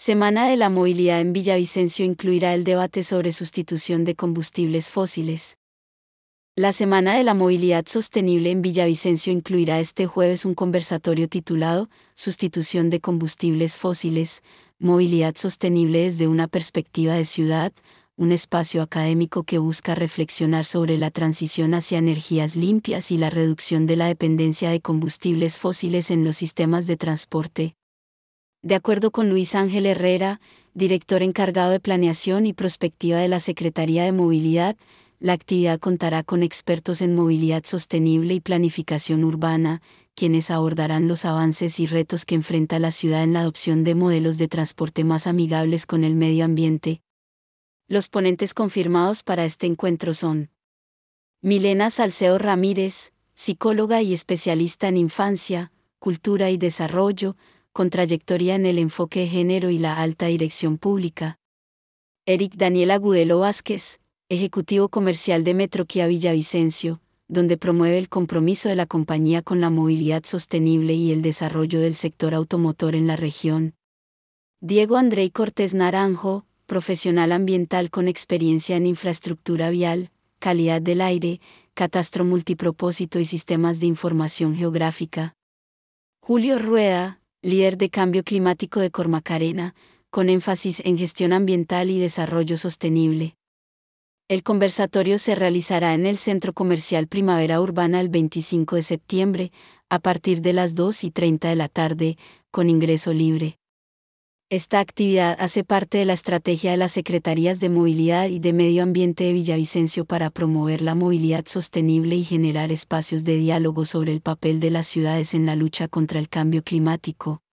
Semana de la Movilidad en Villavicencio incluirá el debate sobre sustitución de combustibles fósiles. La Semana de la Movilidad Sostenible en Villavicencio incluirá este jueves un conversatorio titulado Sustitución de combustibles fósiles, movilidad sostenible desde una perspectiva de ciudad, un espacio académico que busca reflexionar sobre la transición hacia energías limpias y la reducción de la dependencia de combustibles fósiles en los sistemas de transporte. De acuerdo con Luis Ángel Herrera, director encargado de Planeación y Prospectiva de la Secretaría de Movilidad, la actividad contará con expertos en movilidad sostenible y planificación urbana, quienes abordarán los avances y retos que enfrenta la ciudad en la adopción de modelos de transporte más amigables con el medio ambiente. Los ponentes confirmados para este encuentro son Milena Salcedo Ramírez, psicóloga y especialista en infancia, cultura y desarrollo, con trayectoria en el enfoque de género y la alta dirección pública. Eric Daniel Agudelo Vázquez, ejecutivo comercial de Metroquía Villavicencio, donde promueve el compromiso de la compañía con la movilidad sostenible y el desarrollo del sector automotor en la región. Diego Andrei Cortés Naranjo, profesional ambiental con experiencia en infraestructura vial, calidad del aire, catastro multipropósito y sistemas de información geográfica. Julio Rueda, líder de cambio climático de Cormacarena, con énfasis en gestión ambiental y desarrollo sostenible. El conversatorio se realizará en el Centro Comercial Primavera Urbana el 25 de septiembre, a partir de las 2:30 de la tarde, con ingreso libre. Esta actividad hace parte de la estrategia de las Secretarías de Movilidad y de Medio Ambiente de Villavicencio para promover la movilidad sostenible y generar espacios de diálogo sobre el papel de las ciudades en la lucha contra el cambio climático.